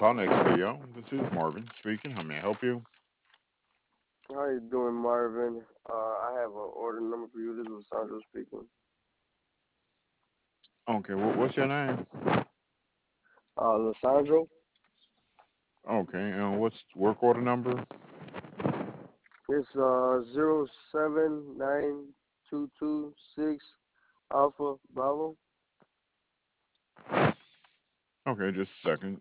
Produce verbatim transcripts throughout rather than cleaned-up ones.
call next video. This is Marvin speaking. How may I help you? How you doing, Marvin? Uh, I have an order number for you. This is Sandro speaking. Okay, what, what's your name? Uh, Lissandro, Okay, and what's work order number? it's uh zero seven nine two two six Alpha Bravo. Okay, just a second.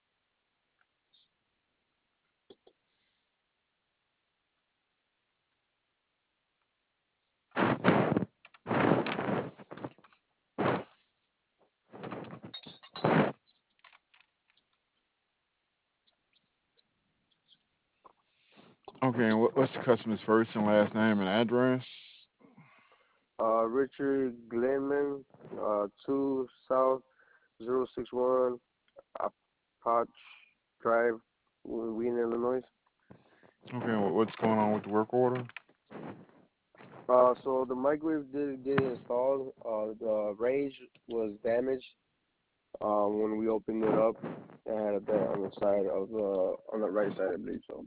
Okay, and what, what's the customer's first and last name and address? Uh, Richard Glenman, uh, two South zero six one Apache Drive, Wheaton, Illinois. Okay, and what, what's going on with the work order? Uh, so the microwave did get installed. Uh, the range was damaged. Uh, when we opened it up, it had a dent on the side of the on the right side, I believe so.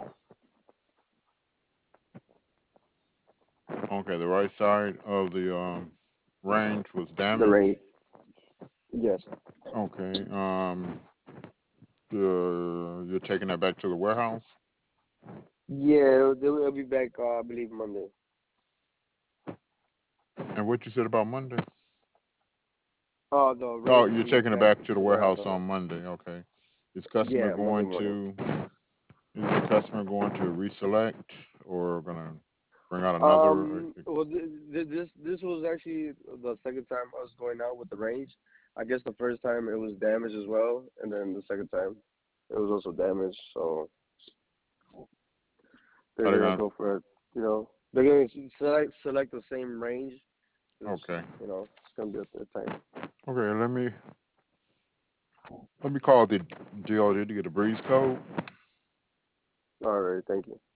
Okay, the right side of the um, range was The damaged. range, yes. Okay, um, the, you're taking that back to the warehouse? Yeah, they will be back. Uh, I believe Monday. And what you said about Monday? Oh, the Oh, range will you're be taking it back back to to the the warehouse warehouse on. on Monday. Okay. Is customer Yeah, Monday going morning. to is the customer going to reselect or gonna bring out another? Um, well, th- th- this this was actually the second time I was going out with the range. I guess the first time it was damaged as well, and then the second time it was also damaged. So they're Are they gonna gonna? go for it. You know, they're gonna s- select select the same range. Because Okay. you know it's gonna be a third time. Okay. Let me let me call the D O D to get a breeze code. All right, thank you.